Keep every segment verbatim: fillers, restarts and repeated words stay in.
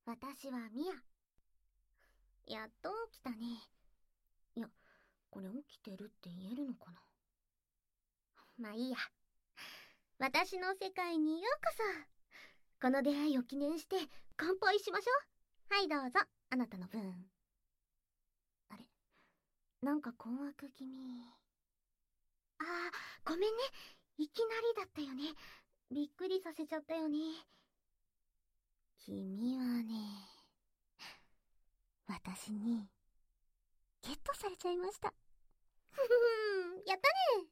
私はミヤ。やっと起きたね。いや、これ起きてるって言えるのかな。まあいいや。私の世界にようこそ。この出会いを記念して乾杯しましょう。はいどうぞ、あなたの分。あれ、なんか困惑気味。あー、ごめんね。いきなりだったよね。びっくりさせちゃったよね。君はね、私にゲットされちゃいました。ふふふん、やった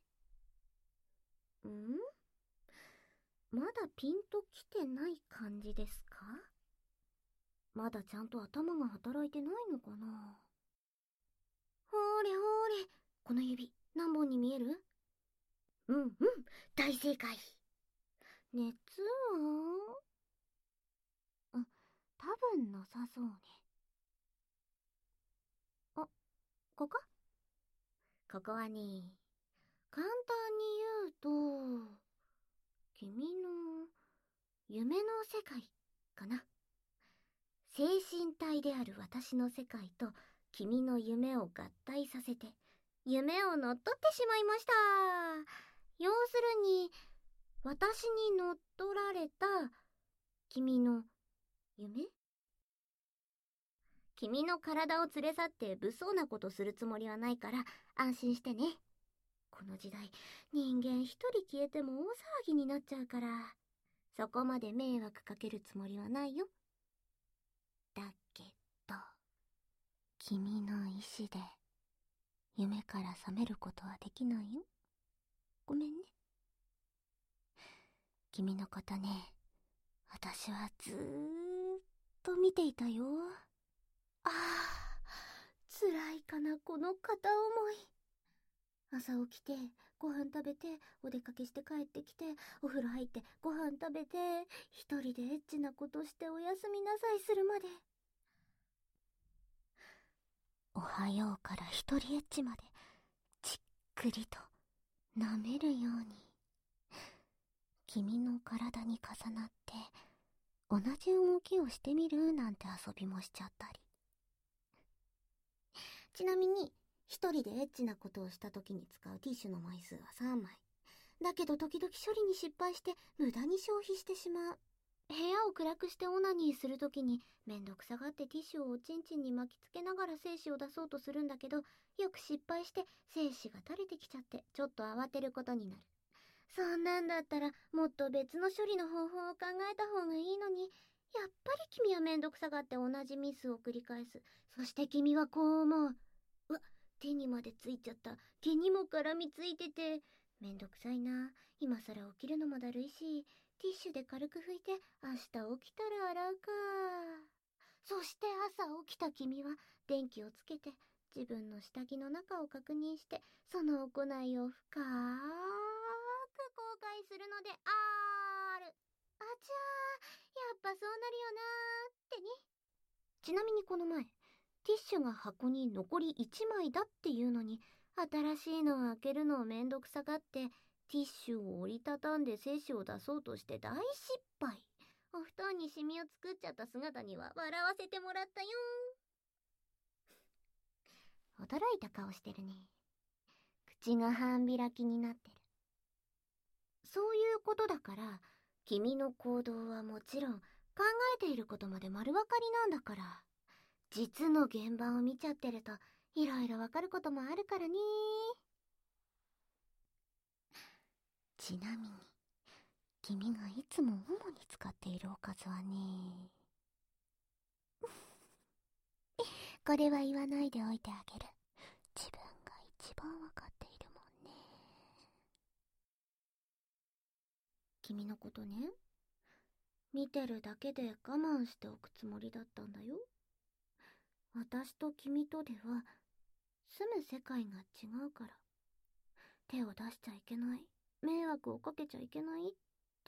ね。ん？まだピンときてない感じですか？まだちゃんと頭が働いてないのかな。ほーれほーれ、この指何本に見える？うんうん、大正解。熱は？うん、多分なさそうね。あ、ここ？ここはね、簡単に言うと、君の夢の世界かな。精神体である私の世界と君の夢を合体させて夢を乗っ取ってしまいました。要するに私に乗っ取られた君の夢？君の体を連れ去って物騒なことするつもりはないから安心してね。この時代人間一人消えても大騒ぎになっちゃうから、そこまで迷惑かけるつもりはないよ。だけど君の意志で夢から覚めることはできないよ。ごめんね。君のことね、私はずーっと見ていたよ。ああ、辛いかな、この片思い。朝起きて、ご飯食べて、お出かけして帰ってきて、お風呂入って、ご飯食べて、一人でエッチなことしておやすみなさいするまで。おはようから一人エッチまで、じっくりと舐めるように。君の体に重なって、同じ動きをしてみるなんて遊びもしちゃったり。ちなみに、一人でエッチなことをした時に使うティッシュの枚数はさんまい。だけど時々処理に失敗して無駄に消費してしまう。部屋を暗くしてオナニーするときにめんどくさがってティッシュをおちんちんに巻きつけながら精子を出そうとするんだけど、よく失敗して精子が垂れてきちゃってちょっと慌てることになる。そんなんだったらもっと別の処理の方法を考えた方がいいのに、やっぱり君はめんどくさがって同じミスを繰り返す。そして君はこう思う。うわ、手にまでついちゃった。毛にも絡みついててめんどくさいな。今更起きるのもだるいし、ティッシュで軽く拭いて明日起きたら洗うか。そして朝起きた君は電気をつけて自分の下着の中を確認して、その行いを深く後悔するのである。あちゃー、やっぱそうなるよなーってね。ちなみにこの前、ティッシュが箱に残りいちまいだっていうのに、新しいのを開けるのをめんどくさがって、ティッシュを折りたたんで精子を出そうとして大失敗。お布団にシミを作っちゃった姿には笑わせてもらったよ。驚いた顔してるね。口が半開きになってる。そういうことだから、君の行動はもちろん、考えていることまで丸分かりなんだから。実の現場を見ちゃってると、いろいろわかることもあるからね。ちなみに、君がいつも主に使っているおかずはね。これは言わないでおいてあげる。自分が一番わかっているもんね。君のことね、見てるだけで我慢しておくつもりだったんだよ。私と君とでは住む世界が違うから。手を出しちゃいけない、迷惑をかけちゃいけないって。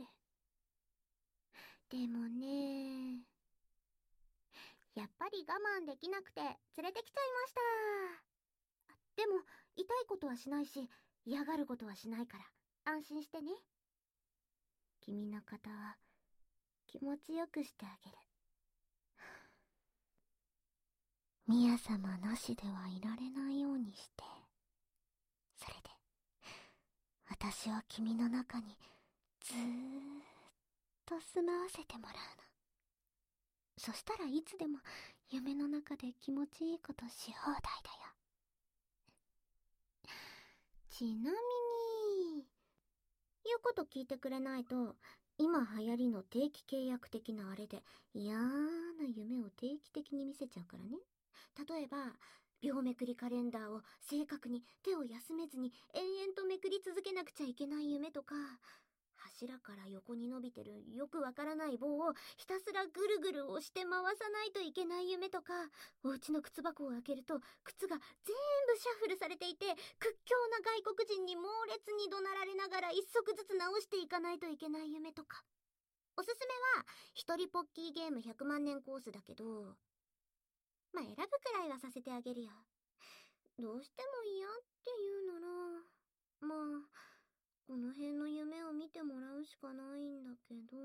でもね、やっぱり我慢できなくて連れてきちゃいました。でも痛いことはしないし嫌がることはしないから安心してね。君の肩は気持ちよくしてあげる。 宮様なしではいられないようにして、それで私を君の中にずーっと住まわせてもらうの。そしたらいつでも夢の中で気持ちいいことし放題だよ。ちなみに、言うこと聞いてくれないと、今流行りの定期契約的なあれで嫌な夢を定期的に見せちゃうからね。例えば、秒めくりカレンダーを正確に手を休めずに延々とめくり続けなくちゃいけない夢とか、柱から横に伸びてるよくわからない棒をひたすらぐるぐる押して回さないといけない夢とか、お家の靴箱を開けると靴が全部シャッフルされていて、屈強な外国人に猛烈に怒鳴られながら一足ずつ直していかないといけない夢とか。おすすめは一人ポッキーゲームひゃくまんねんコースだけど、まあ選ぶくらいはさせてあげるよ。どうしても嫌って言うなら、まあこの辺の夢を見てもらうしかないんだけど。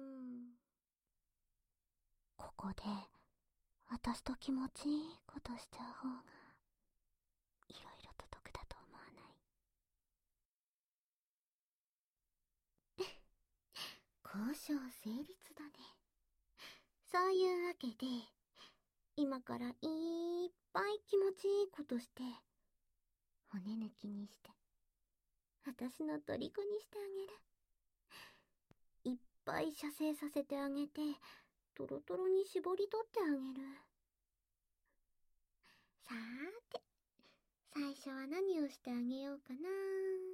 ここで私と気持ちいいことしちゃう方がいろいろと得だと思わない？交渉成立だね。そういうわけで、今からいっぱい気持ちいいことして、骨抜きにして、私の虜にしてあげる。いっぱい射精させてあげて、トロトロに絞り取ってあげる。さーて、最初は何をしてあげようかな。